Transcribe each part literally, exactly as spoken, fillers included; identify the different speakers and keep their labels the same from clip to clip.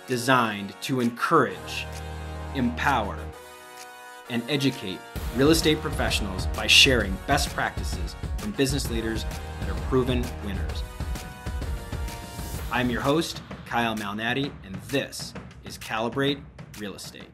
Speaker 1: designed to encourage, empower, and educate real estate professionals by sharing best practices from business leaders that are proven winners. I'm your host, Kyle Malnati, and this is Calibrate Real Estate.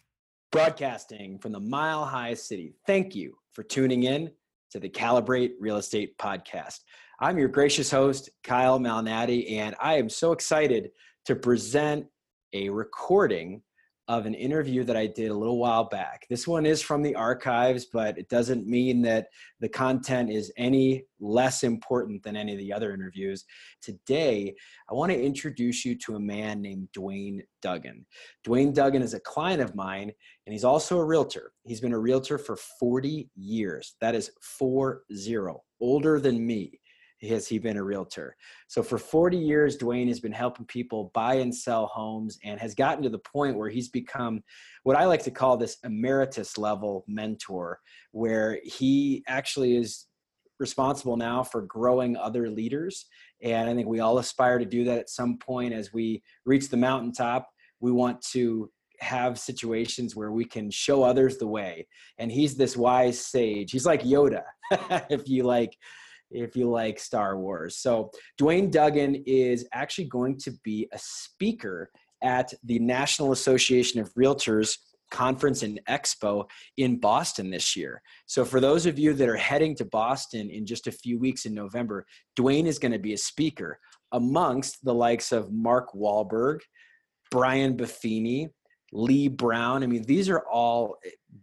Speaker 1: Broadcasting from the Mile High City, thank you for tuning in to the Calibrate Real Estate Podcast. I'm your gracious host, Kyle Malnati, and I am so excited to present a recording of an interview that I did a little while back. This one is from the archives, but it doesn't mean that the content is any less important than any of the other interviews. Today, I want to introduce you to a man named Dwayne Duggan. Dwayne Duggan is a client of mine, and he's also a realtor. He's been a realtor for forty years. That is four zero, older than me. Has he been a realtor? So for forty years, Dwayne has been helping people buy and sell homes and has gotten to the point where he's become what I like to call this emeritus level mentor, where he actually is responsible now for growing other leaders. And I think we all aspire to do that at some point. As we reach the mountaintop, we want to have situations where we can show others the way. And he's this wise sage. He's like Yoda, if you like if you like Star Wars. So Dwayne Duggan is actually going to be a speaker at the National Association of Realtors Conference and Expo in Boston this year. So for those of you that are heading to Boston in just a few weeks in November, Dwayne is going to be a speaker amongst the likes of Mark Wahlberg, Brian Buffini, Lee Brown. I mean, these are all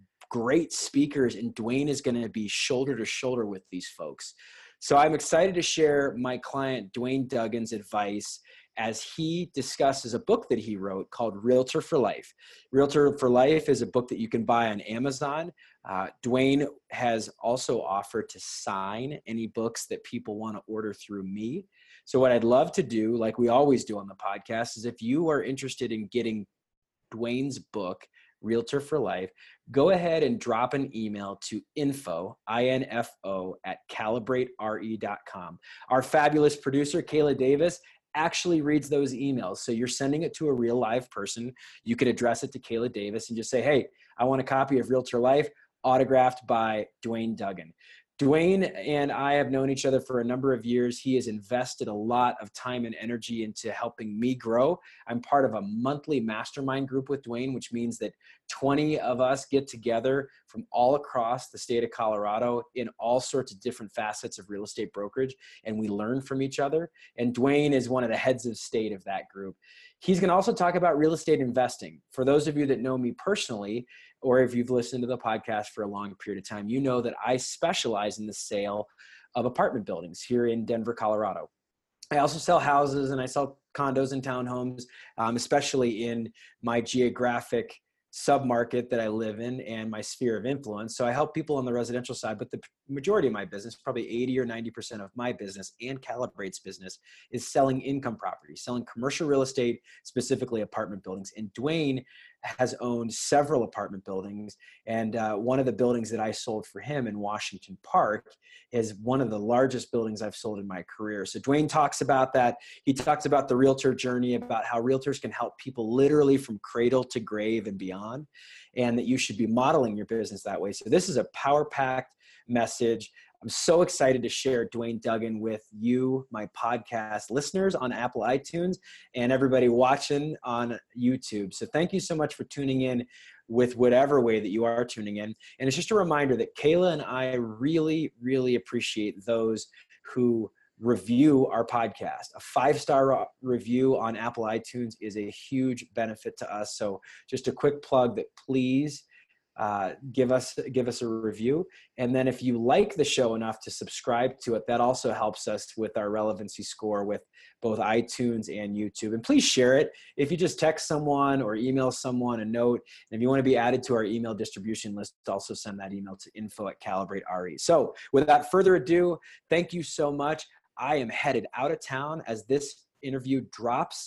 Speaker 1: great speakers, and Dwayne is going to be shoulder to shoulder with these folks. So I'm excited to share my client Dwayne Duggan's advice as he discusses a book that he wrote called Realtor for Life. Realtor for Life is a book that you can buy on Amazon. Uh, Dwayne has also offered to sign any books that people want to order through me. So what I'd love to do, like we always do on the podcast, is if you are interested in getting Dwayne's book, Realtor for Life, go ahead and drop an email to info, I N F O, at calibrate R E dot com. Our fabulous producer, Kayla Davis, actually reads those emails. So you're sending it to a real live person. You could address it to Kayla Davis and just say, hey, I want a copy of Realtor Life autographed by Dwayne Duggan. Dwayne and I have known each other for a number of years. He has invested a lot of time and energy into helping me grow. I'm part of a monthly mastermind group with Dwayne, which means that twenty of us get together from all across the state of Colorado in all sorts of different facets of real estate brokerage, and we learn from each other. And Dwayne is one of the heads of state of that group. He's going to also talk about real estate investing. For those of you that know me personally, or if you've listened to the podcast for a long period of time, you know that I specialize in the sale of apartment buildings here in Denver, Colorado. I also sell houses and I sell condos and townhomes, um, especially in my geographic submarket that I live in and my sphere of influence. So I help people on the residential side, but the majority of my business, probably eighty or ninety percent of my business and Calibrate's business, is selling income properties, selling commercial real estate, specifically apartment buildings. And Dwayne has owned several apartment buildings. And uh, one of the buildings that I sold for him in Washington Park is one of the largest buildings I've sold in my career. So Dwayne talks about that. He talks about the realtor journey, about how realtors can help people literally from cradle to grave and beyond, and that you should be modeling your business that way. So this is a power-packed message. I'm so excited to share Dwayne Duggan with you, my podcast listeners on Apple iTunes, and everybody watching on YouTube. So thank you so much for tuning in with whatever way that you are tuning in. And it's just a reminder that Kayla and I really, really appreciate those who review our podcast. A five-star review on Apple iTunes is a huge benefit to us. So just a quick plug that please uh, give us give us a review. And then if you like the show enough to subscribe to it, that also helps us with our relevancy score with both iTunes and YouTube. And please share it. If you just text someone or email someone a note, and if you want to be added to our email distribution list, also send that email to info at calibrate R E. So without further ado, thank you so much. I am headed out of town as this interview drops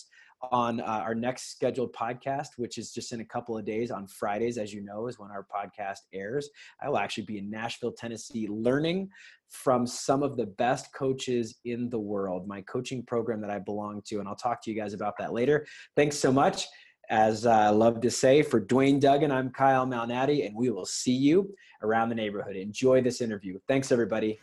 Speaker 1: on uh, our next scheduled podcast, which is just in a couple of days on Fridays, as you know, is when our podcast airs. I will actually be in Nashville, Tennessee, learning from some of the best coaches in the world, my coaching program that I belong to. And I'll talk to you guys about that later. Thanks so much. As I love to say, for Dwayne Duggan, I'm Kyle Malnati, and we will see you around the neighborhood. Enjoy this interview. Thanks, everybody.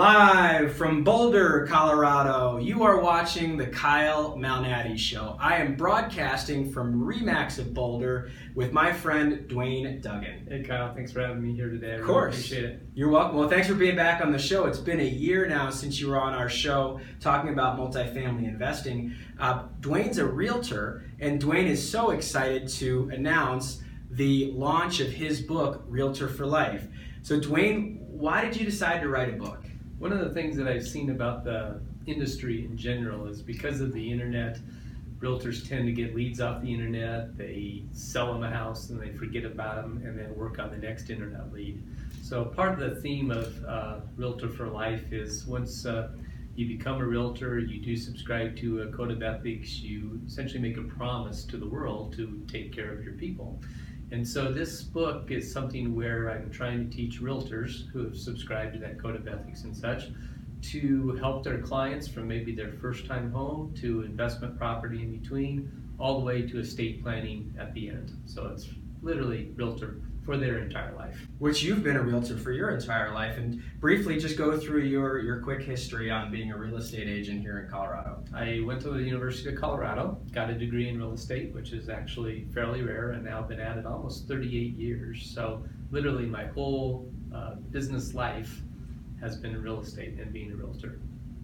Speaker 1: Live from Boulder, Colorado, you are watching the Kyle Malnati Show. I am broadcasting from RE/MAX of Boulder with my friend Dwayne Duggan.
Speaker 2: Hey Kyle, thanks for having me here today. I
Speaker 1: of course.
Speaker 2: Really appreciate it.
Speaker 1: You're welcome. Well, thanks for being back on the show. It's been a year now since you were on our show talking about multifamily investing. Uh, Dwayne's a realtor, and Dwayne is so excited to announce the launch of his book, Realtor for Life. So Dwayne, why did you decide to write a book?
Speaker 2: One of the things that I've seen about the industry in general is because of the internet, realtors tend to get leads off the internet, they sell them a house and they forget about them and then work on the next internet lead. So part of the theme of uh, Realtor for Life is once uh, you become a realtor, you do subscribe to a code of ethics, you essentially make a promise to the world to take care of your people. And so this book is something where I'm trying to teach realtors who have subscribed to that code of ethics and such to help their clients from maybe their first time home to investment property in between, all the way to estate planning at the end. So it's literally realtor for their entire life.
Speaker 1: Which you've been a realtor for your entire life. And briefly just go through your, your quick history on being a real estate agent here in Colorado.
Speaker 2: I went to the University of Colorado, got a degree in real estate, which is actually fairly rare, and now I've been at it almost thirty-eight years. So literally my whole uh, business life has been real estate and being a realtor.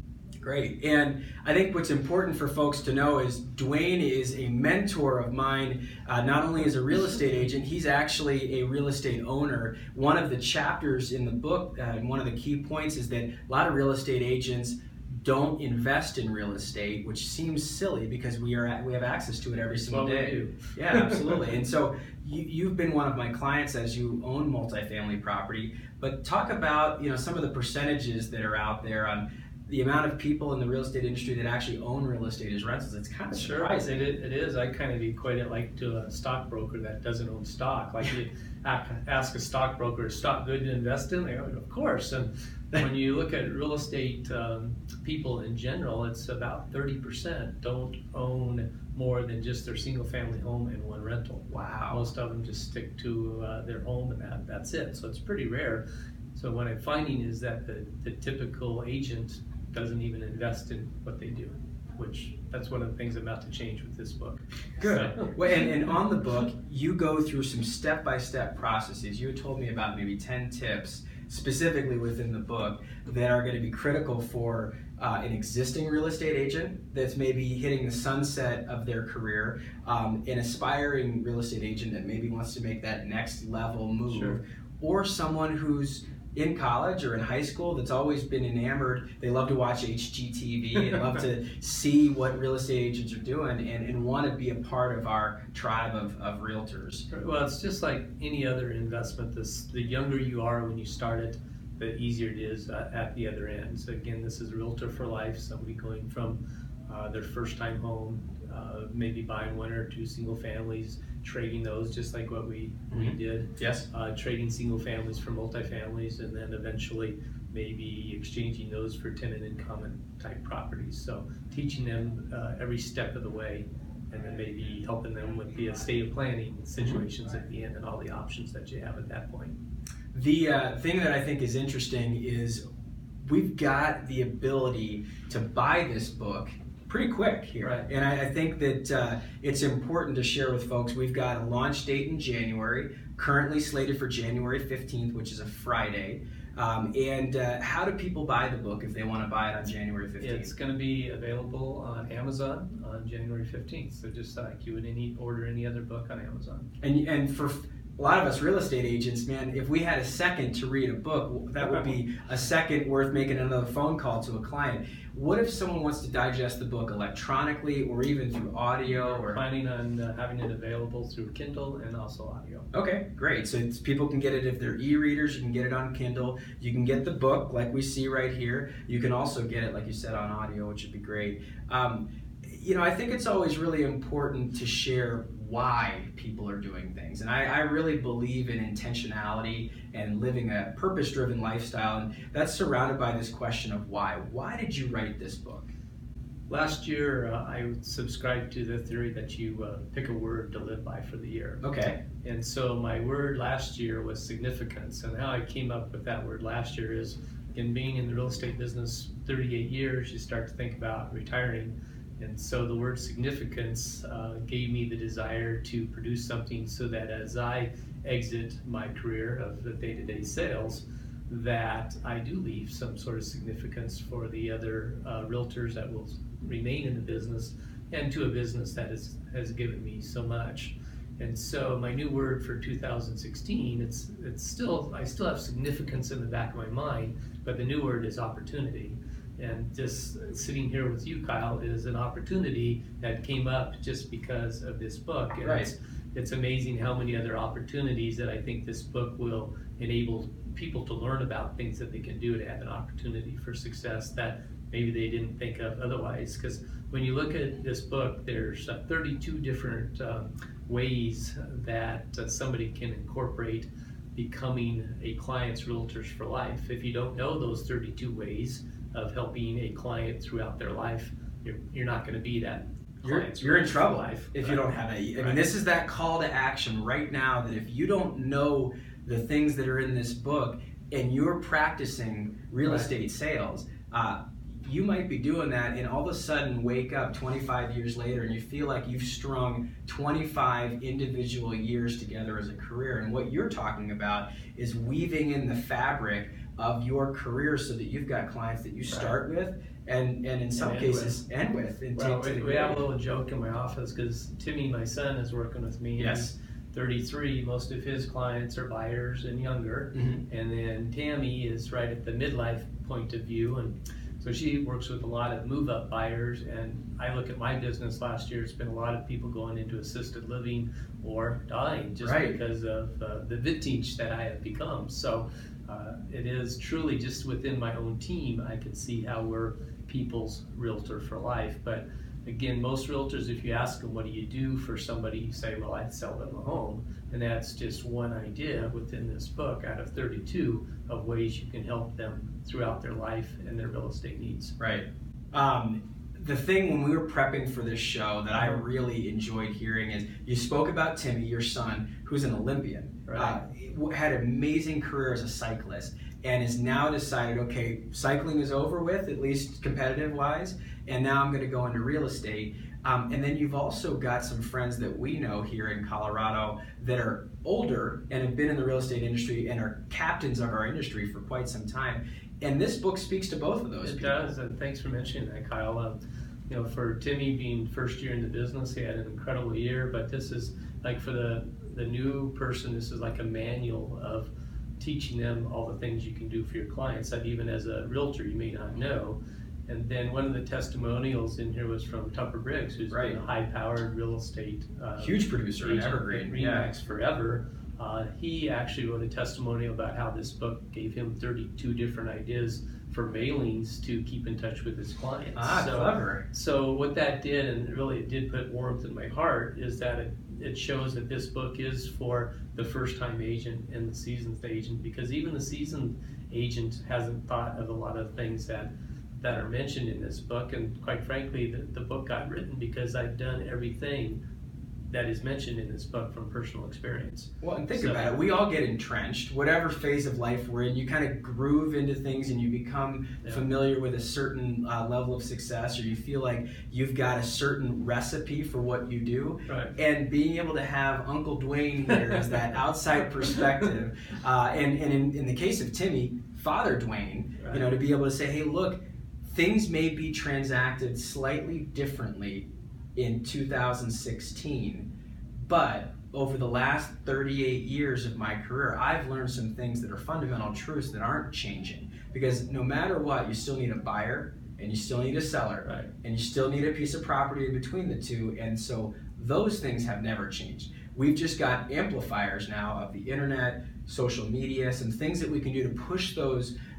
Speaker 1: Great. And I think what's important for folks to know is Dwayne is a mentor of mine, uh, not only as a real estate agent, he's actually a real estate owner. One of the chapters in the book, uh, and one of the key points is that a lot of real estate agents don't invest in real estate, which seems silly because we are at, we have access to it every single
Speaker 2: well,
Speaker 1: day.
Speaker 2: We do.
Speaker 1: Yeah, absolutely. And so you, you've been one of my clients as you own multifamily property, but talk about, you know, some of the percentages that are out there on the amount of people in the real estate industry that actually own real estate as rentals. It's kind of
Speaker 2: sure,
Speaker 1: surprising.
Speaker 2: It, it is. I kind of equate it like to a stockbroker that doesn't own stock. Like you ask a stockbroker, is stock good to invest in? They go, of course. And when you look at real estate um, people in general, it's about thirty percent don't own more than just their single family home and one rental.
Speaker 1: Wow.
Speaker 2: Most of them just stick to uh, their home and that, that's it. So it's pretty rare. So what I'm finding is that the, the typical agent doesn't even invest in what they do, which that's one of the things I'm about to change with this book.
Speaker 1: Good.
Speaker 2: So.
Speaker 1: Well, and, and on the book, you go through some step-by-step processes. You had told me about maybe ten tips specifically within the book that are going to be critical for uh, an existing real estate agent that's maybe hitting the sunset of their career, um, an aspiring real estate agent that maybe wants to make that next level move,
Speaker 2: Sure.
Speaker 1: or someone who's in college or in high school that's always been enamored. They love to watch H G T V and love to see what real estate agents are doing and, and want to be a part of our tribe of, of realtors.
Speaker 2: Well, it's just like any other investment. This, the younger you are when you start it, the easier it is uh, at the other end. So again, this is Realtor for Life, somebody going from uh, their first time home, uh, maybe buying one or two single families, trading those just like what we, mm-hmm. we did.
Speaker 1: Yes.
Speaker 2: Uh, trading single families for multifamilies, and then eventually maybe exchanging those for tenant in common type properties. So teaching them uh, every step of the way, and then maybe helping them with the estate planning situations at the end and all the options that you have at that point.
Speaker 1: The uh, thing that I think is interesting is we've got the ability to buy this book pretty quick here.
Speaker 2: Right.
Speaker 1: And I, I think that uh, it's important to share with folks. We've got a launch date in January, currently slated for January fifteenth, which is a Friday. Um, and uh, how do people buy the book if they want to buy it on January fifteenth?
Speaker 2: It's going to be available on Amazon on January fifteenth. So just like you would any, order any other book on Amazon.
Speaker 1: And, and for a lot of us real estate agents, man, if we had a second to read a book, that would be a second worth making another phone call to a client. What if someone wants to digest the book electronically or even through audio?
Speaker 2: We're
Speaker 1: or
Speaker 2: planning on uh, having it available through Kindle and also audio.
Speaker 1: Okay, great. So it's, people can get it if they're e-readers. You can get it on Kindle. You can get the book like we see right here. You can also get it, like you said, on audio, which would be great. Um, you know, I think it's always really important to share why people are doing things. And I, I really believe in intentionality and living a purpose-driven lifestyle. And that's surrounded by this question of why. Why did you write this book?
Speaker 2: Last year, uh, I subscribed to the theory that you uh, pick a word to live by for the year.
Speaker 1: Okay.
Speaker 2: And so my word last year was significance. And how I came up with that word last year is, in being in the real estate business thirty-eight years, you start to think about retiring. And so the word significance uh, gave me the desire to produce something so that as I exit my career of the day-to-day sales, that I do leave some sort of significance for the other uh, realtors that will remain in the business, and to a business that is, has given me so much. And so my new word for two thousand sixteen, it's it's still, I still have significance in the back of my mind, but the new word is opportunity. And just sitting here with you, Kyle, is an opportunity that came up just because of this book. And
Speaker 1: right.
Speaker 2: it's, it's amazing how many other opportunities that I think this book will enable people to learn about, things that they can do to have an opportunity for success that maybe they didn't think of otherwise. Because when you look at this book, there's uh, thirty-two different um, ways that uh, somebody can incorporate becoming a client's realtors for life. If you don't know those thirty-two ways of helping a client throughout their life, you're, you're not going to be that
Speaker 1: You're, you're in trouble
Speaker 2: life,
Speaker 1: if
Speaker 2: right?
Speaker 1: you don't have it. I
Speaker 2: right.
Speaker 1: mean, this is that call to action right now, that if you don't know the things that are in this book and you're practicing real
Speaker 2: right.
Speaker 1: estate sales, uh, you might be doing that and all of a sudden wake up twenty-five years later and you feel like you've strung twenty-five individual years together as a career. And what you're talking about is weaving in the fabric of your career so that you've got clients that you start right. with and, and in some
Speaker 2: and
Speaker 1: cases end with. And
Speaker 2: well,
Speaker 1: take
Speaker 2: we, we have a little joke in my office because Timmy, my son, is working with me.
Speaker 1: Yes.
Speaker 2: He's thirty-three. Most of his clients are buyers and younger. Mm-hmm. And then Tammy is right at the midlife point of view. And so she works with a lot of move-up buyers. And I look at my business last year, it's been a lot of people going into assisted living or dying just
Speaker 1: right.
Speaker 2: because of uh, the vintage that I have become. So uh, it is truly just within my own team, I can see how we're people's realtor for life. But again, most realtors, if you ask them, what do you do for somebody, you say, well, I'd sell them a home. And that's just one idea within this book out of thirty-two of ways you can help them throughout their life and their real estate needs.
Speaker 1: Right. Um, the thing when we were prepping for this show that I really enjoyed hearing is you spoke about Timmy, your son, who's an Olympian.
Speaker 2: Right.
Speaker 1: Uh, had an amazing career as a cyclist and has now decided, okay, cycling is over with, at least competitive wise, and now I'm going to go into real estate. Um, and then you've also got some friends that we know here in Colorado that are older and have been in the real estate industry and are captains of our industry for quite some time. And this book speaks to both of those
Speaker 2: it
Speaker 1: people.
Speaker 2: It does, and thanks for mentioning that, Kyle. Um, you know, for Timmy being first year in the business, he had an incredible year, but this is like for the, the new person, this is like a manual of teaching them all the things you can do for your clients that even as a realtor you may not know. And then one of the testimonials in here was from Tupper Briggs, who's
Speaker 1: right.
Speaker 2: been a high-powered real estate uh,
Speaker 1: huge producer in Evergreen,
Speaker 2: RE/MAX
Speaker 1: yeah.
Speaker 2: forever. Uh, he actually wrote a testimonial about how this book gave him thirty-two different ideas for mailings to keep in touch with his clients.
Speaker 1: Ah,
Speaker 2: so,
Speaker 1: clever.
Speaker 2: So what that did, and really it did put warmth in my heart, is that it, it shows that this book is for the first-time agent and the seasoned agent, because even the seasoned agent hasn't thought of a lot of things that that are mentioned in this book. And quite frankly, the, the book got written because I've done everything that is mentioned in this book from personal experience.
Speaker 1: Well, and think
Speaker 2: so,
Speaker 1: about it. We all get entrenched, whatever phase of life we're in. You kind of groove into things and you become yeah. familiar with a certain uh, level of success, or you feel like you've got a certain recipe for what you do.
Speaker 2: Right.
Speaker 1: And being able to have Uncle Dwayne here as that outside perspective, uh, and, and in, in the case of Timmy, Father Dwayne, right. you know, to be able to say, hey, look, things may be transacted slightly differently in two thousand sixteen, but over the last thirty-eight years of my career, I've learned some things that are fundamental truths that aren't changing. Because no matter what, you still need a buyer and you still need a seller,
Speaker 2: right.
Speaker 1: and you still need a piece of property in between the two. And so those things have never changed. We've just got amplifiers now of the internet, social media, some things that we can do to push those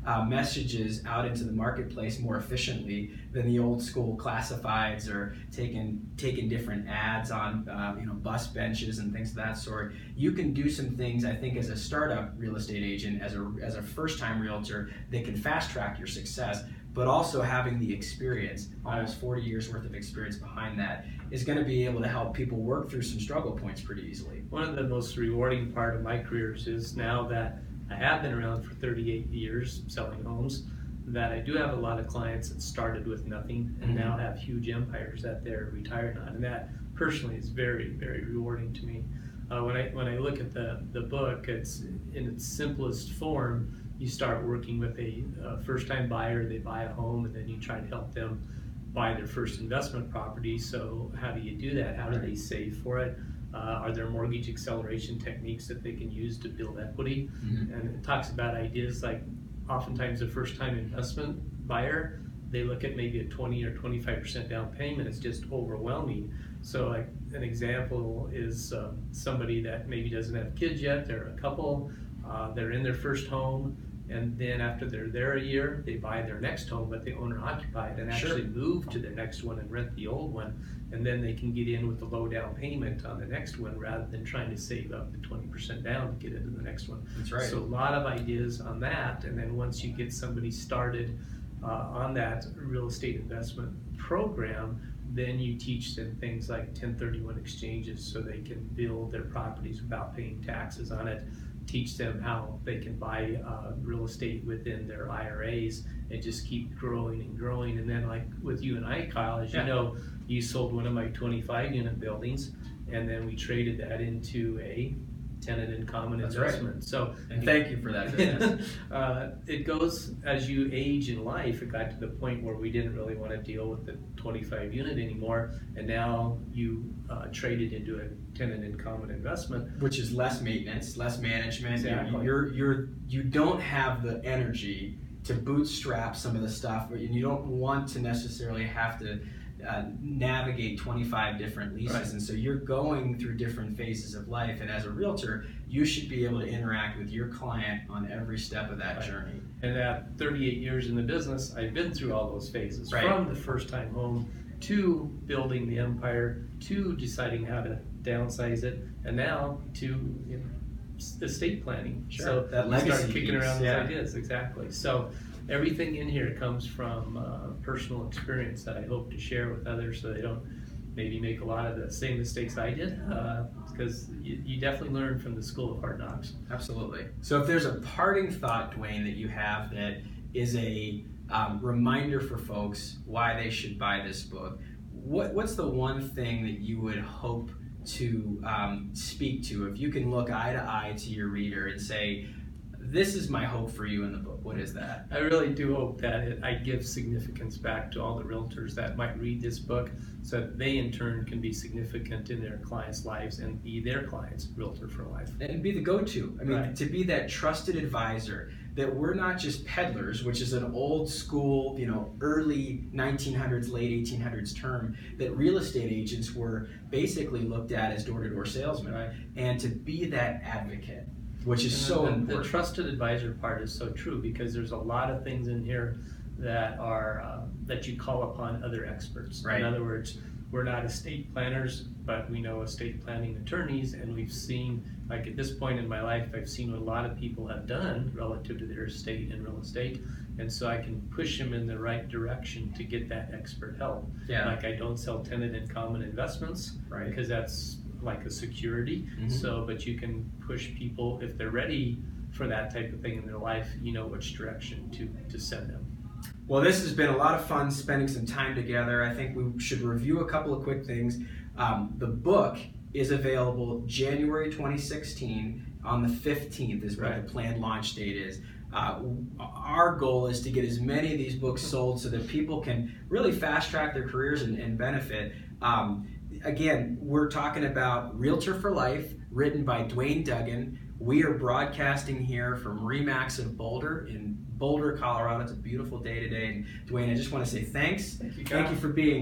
Speaker 1: uh, messages out into the marketplace more efficiently than the old school classifieds or taking taking different ads on uh, you know bus benches and things of that sort. You can do some things, I think, as a startup real estate agent, as a as a first time realtor, that can fast track your success. But also having the experience, almost forty years worth of experience behind that, is going to be able to help people work through some struggle points pretty easily.
Speaker 2: One of the most rewarding part of my career is now that I have been around for thirty-eight years selling homes, that I do have a lot of clients that started with nothing and mm-hmm. now have huge empires that they're retired on, and that personally is very, very rewarding to me. Uh, when I when I look at the the book, it's in its simplest form. You start working with a, a first-time buyer, they buy a home, and then you try to help them buy their first investment property. So how do you do that? How do they save for it? Uh, are there mortgage acceleration techniques that they can use to build equity? Mm-hmm. And it talks about ideas like oftentimes a first-time investment buyer, they look at maybe a twenty or twenty-five percent down payment. It's just overwhelming. So like an example is um, somebody that maybe doesn't have kids yet, they're a couple, uh, they're in their first home, and then after they're there a year, they buy their next home, but they owner occupied and actually sure. move to their next one and rent the old one, and then they can get in with the low down payment on the next one rather than trying to save up the twenty percent down to get into the next one.
Speaker 1: That's right.
Speaker 2: So a lot of ideas on that, and then once you get somebody started uh, on that real estate investment program, then you teach them things like ten thirty-one exchanges so they can build their properties without paying taxes on it. Teach them how they can buy uh, real estate within their I R As and just keep growing and growing. And then like with you and I, Kyle, as yeah. you know, you sold one of my twenty-five unit buildings, and then we traded that into a tenant in common
Speaker 1: That's
Speaker 2: investment.
Speaker 1: Right.
Speaker 2: So
Speaker 1: and thank you for that business.
Speaker 2: uh, it goes as you age in life. It got to the point where we didn't really want to deal with the twenty-five unit anymore, and now you uh, traded into a tenant in common investment,
Speaker 1: which is less maintenance, less management.
Speaker 2: Exactly.
Speaker 1: You're you're you don't have the energy to bootstrap some of the stuff, and you don't want to necessarily have to uh, navigate twenty-five different leases, right. and so you're going through different phases of life. And as a realtor, you should be able to interact with your client on every step of that right. journey.
Speaker 2: And at thirty-eight years in the business, I've been through all those phases,
Speaker 1: right.
Speaker 2: from the first-time home to building the empire to deciding how to downsize it, and now to you know, estate planning.
Speaker 1: Sure.
Speaker 2: So
Speaker 1: that
Speaker 2: you
Speaker 1: legacy
Speaker 2: start kicking
Speaker 1: piece,
Speaker 2: around
Speaker 1: yeah.
Speaker 2: those ideas. Exactly. So everything in here comes from uh, personal experience that I hope to share with others, so they don't maybe make a lot of the same mistakes I did, uh, because you, you definitely learn from the school of hard knocks.
Speaker 1: Absolutely. So if there's a parting thought, Dwayne, that you have that is a um, reminder for folks why they should buy this book, what what's the one thing that you would hope to um, speak to? If you can look eye to eye to your reader and say, this is my hope for you in the book, what is that?
Speaker 2: I really do hope that it, I give significance back to all the realtors that might read this book, so that they in turn can be significant in their clients' lives and be their clients' realtor for life.
Speaker 1: And be the go-to. I mean,
Speaker 2: right.
Speaker 1: to be that trusted advisor, that we're not just peddlers, which is an old school, you know, early nineteen hundreds, late eighteen hundreds term, that real estate agents were basically looked at as door-to-door salesmen.
Speaker 2: Right.
Speaker 1: And to be that advocate, which is
Speaker 2: and
Speaker 1: so
Speaker 2: the,
Speaker 1: important.
Speaker 2: The trusted advisor part is so true, because there's a lot of things in here that are uh, that you call upon other experts.
Speaker 1: Right.
Speaker 2: In other words, we're not estate planners, but we know estate planning attorneys, and we've seen, like at this point in my life, I've seen what a lot of people have done relative to their estate and real estate, and so I can push them in the right direction to get that expert help.
Speaker 1: Yeah.
Speaker 2: Like I don't sell tenant in common investments,
Speaker 1: right.
Speaker 2: because that's like a security. Mm-hmm. So, but you can push people if they're ready for that type of thing in their life, you know which direction to, to send them.
Speaker 1: Well, this has been a lot of fun spending some time together. I think we should review a couple of quick things. Um, the book is available January twenty sixteen. On the fifteenth is what right. the planned launch date is. Uh, our goal is to get as many of these books sold so that people can really fast track their careers and, and benefit. Um, again, we're talking about Realtor for Life, written by Dwayne Duggan. We are broadcasting here from RE/MAX of Boulder in Boulder, Colorado. It's a beautiful day today. And Dwayne, I just want to say thanks.
Speaker 2: Thank you,
Speaker 1: Thank you for being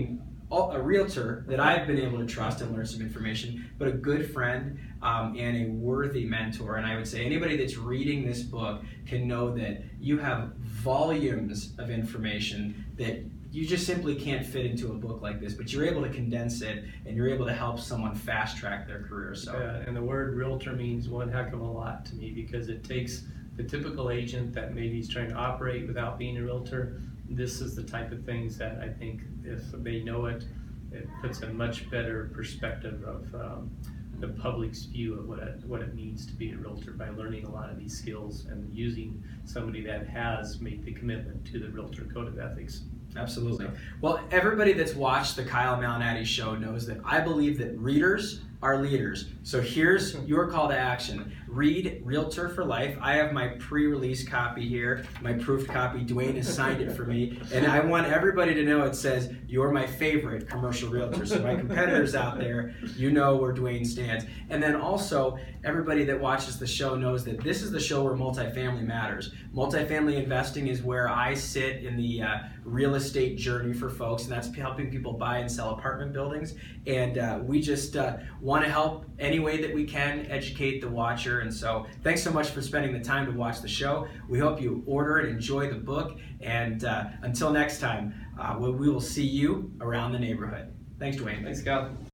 Speaker 1: a realtor that I've been able to trust and learn some information, but a good friend um, and a worthy mentor. And I would say anybody that's reading this book can know that you have volumes of information that you just simply can't fit into a book like this, but you're able to condense it and you're able to help someone fast track their career. So,
Speaker 2: yeah, and the word realtor means one heck of a lot to me, because it takes the typical agent that maybe is trying to operate without being a realtor. This is the type of things that I think if they know it, it puts a much better perspective of um, the public's view of what it, what it means to be a realtor, by learning a lot of these skills and using somebody that has made the commitment to the Realtor Code of Ethics.
Speaker 1: Absolutely. Well, everybody that's watched the Kyle Malnati show knows that I believe that readers are leaders. So here's your call to action. Read Realtor for Life. I have my pre-release copy here, my proofed copy. Dwayne has signed it for me. And I want everybody to know it says, you're my favorite commercial realtor. So my competitors out there, you know where Dwayne stands. And then also, everybody that watches the show knows that this is the show where multifamily matters. Multifamily investing is where I sit in the uh, real estate journey for folks, and that's helping people buy and sell apartment buildings. And uh, we just uh, want to help any way that we can, educate the watcher. And so thanks so much for spending the time to watch the show. We hope you order and enjoy the book. And uh, until next time, uh, we, we will see you around the neighborhood. Thanks, Dwayne.
Speaker 2: Thanks, Kyle.